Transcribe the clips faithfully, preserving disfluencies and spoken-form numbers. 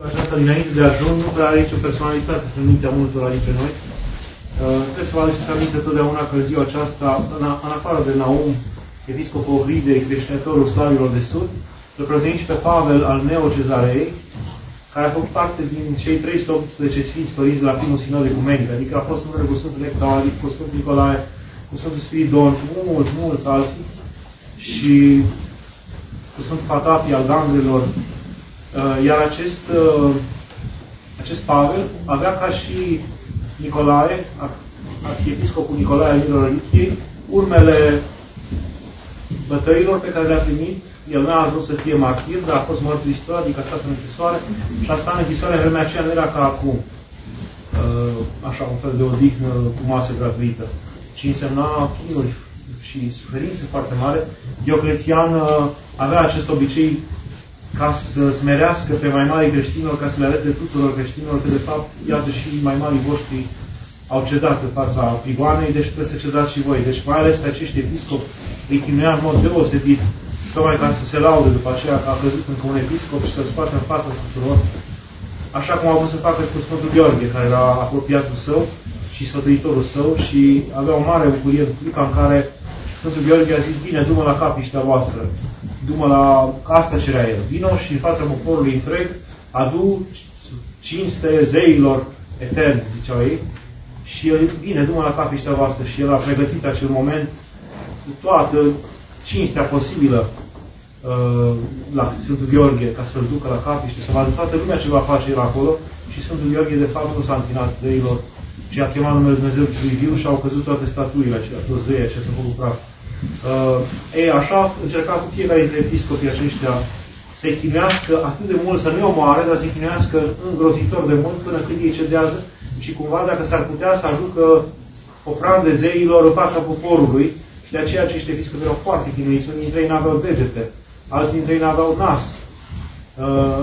aceasta dinainte de ajun nu prea are nicio personalitate în mintea multora dintre noi. Uh, trebuie să vă aduceți aminte totdeauna că ziua aceasta, în, în afară de Naum, episcopul Ohridei, creștinătorul Slavilor de Sud, îl prezint și pe Pavel al Neo-Cezarei, care a făcut parte din cei trei sute optsprezece sfinți părinți de la primul sinod ecumenic, adică a fost numele cu Sfântul Nectarii, cu Sfântul Nicolae, cu Sfântul Spiridon, cu mulți, mulți alții, și cu Sfântul Patapii al Gangrelor. Iar acest, acest Pavel avea ca și Nicolae, arhiepiscopul Nicolae al Milor Lichiei, urmele bătăilor pe care le-a primit. El n-a ajuns să fie martir, dar a fost mărturisitor, adică a stat în închisoare, și a stat în închisoare în vremea aceea nu era ca acum. Așa, un fel de odihnă cu masă gratuită. Și însemna chinuri și suferințe foarte mare. Dioclețian avea acest obicei ca să smerească pe mai mari creștinilor, ca să le arate tuturor creștinilor că, de fapt, iată și mai mari voștri au cedat în fața prigoanei, deci trebuie să cedați și voi. Deci, mai ales pe acești episcopi îi chinuia în mod deosebit, tocmai ca să se laude după aceea că a căzut încă un episcop și să-l scoată în fața tuturor. Așa cum au vrut să facă cu Sfântul Gheorghe, care era apropiatul său și sfătuitorul său, și avea o mare bucurie în clipa în care Sfântul Gheorghe a zis: bine, du-mă la capiștea voastră, du-mă la... Asta cerea el. Vino și în fața poporului întreg adu cinste zeilor eterni, ziceau ei, și el, bine, du-mă la capiștea voastră. Și el a pregătit acel moment cu toată cinstea posibilă uh, la Sfântul Gheorghe, ca să-l ducă la capiște, să vadă toată lumea ce va face el acolo. Și Sfântul Gheorghe, de fapt, nu s-a închinat zeilor, ci a chemat numele Dumnezeu celui viu și au căzut toate statuile acelea, toți zeii aceia s-au făcut praf. Uh, ei, așa încerca cu fiecare dintre episcopii aceștia să-i chinuiască atât de mult, să nu-i omoare, dar să-i chinuiască îngrozitor de mult până când ei cedează, și cumva, dacă s-ar putea, să aducă ofrande zeilor în fața poporului. Și de aceea acești episcopi erau foarte chinuiți. Unii dintre ei n-aveau degete, alții dintre ei n-aveau nas, uh,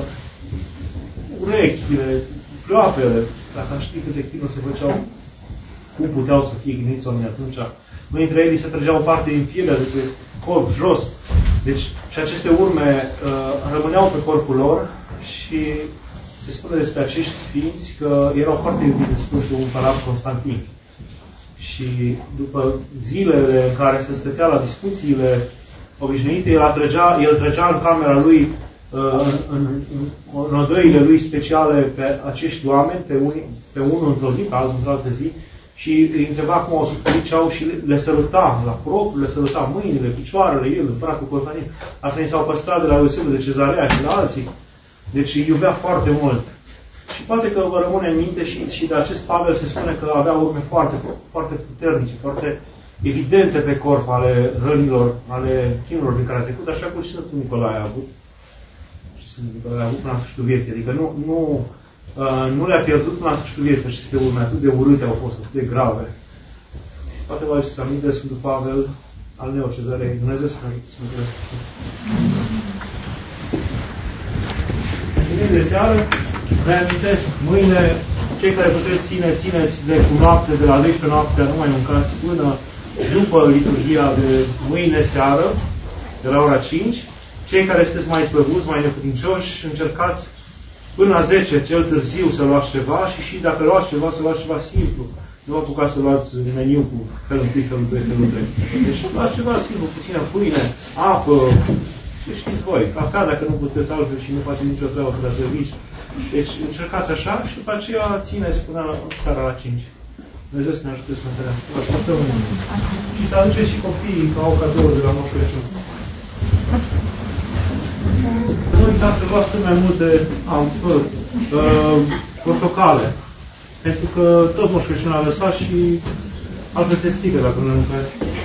urechile, ploapele. Dacă aș ști câte chinuri se făceau, cum puteau să fie chinuiți oamenii atunci. Unii dintre ei se trăgeau o parte din pielea de pe corp, jos. Deci, și aceste urme uh, rămâneau pe corpul lor și se spune despre acești sfinți că erau foarte iubiți de Sfântul Împărat Constantin. Și după zilele în care se stătea la discuțiile obișnuite, el, atrăgea, el trăgea în camera lui, în, în, în odăile lui speciale, pe acești oameni, pe, unii, pe unul într-o zi, pe altul într-o altă zi, și îi întreba cum au suferit ce au și le săruta la propriu, le săruta mâinile, picioarele, el, împăratul Constantin. Asta ni s-au păstrat de la Iosefu de Cezarea și la alții. Deci îi iubea foarte mult. Și poate că vă rămâne în minte și, și de acest Pavel se spune că avea urme foarte, foarte puternice, foarte evidente pe corp ale rănilor, ale chinurilor pe care a trecut, așa cum și Sfântul Nicolae a avut. Și Sfântul Nicolae a avut până la sfârșitul vieții. Adică nu, nu, uh, nu le-a pierdut până la sfârșitul vieții. Aceste urme atât de urâte au fost, atât de grave. Și poate vă aduceți aminte de Sfântul Pavel al Neo-Cezarei. Dumnezeu să ne mulțumesc. Bine de seară. Reamintesc, mâine, cei care puteți ține, țineți de cu noapte, de la douăsprezece noaptea, nu mai mâncați până după liturghia de mâine seară, de la ora cinci. Cei care sunteți mai slăbuți, mai neputincioși, încercați până la zece, cel târziu, să luați ceva, și și dacă luați ceva, să luați ceva simplu. Nu vă apucați să luați meniu cu felul întâi, felul doi, felul trei. Deci luați ceva simplu, puțină pâine, apă, și știți voi, cafea dacă nu puteți altfel și nu faceți nicio treabă de la servici. Deci încercați așa și după aceea țineți până la seara la cinci. Dumnezeu să ne ajute să ne întâlnească. Vă așteptăm și să aduceți și copiii ca o cadouri de la Moș Crăciun. Nu uitați să luați cât mai multe am, uh, portocale. Pentru că tot Moș Crăciun a lăsat și altfel se strigă dacă nu le mâncați.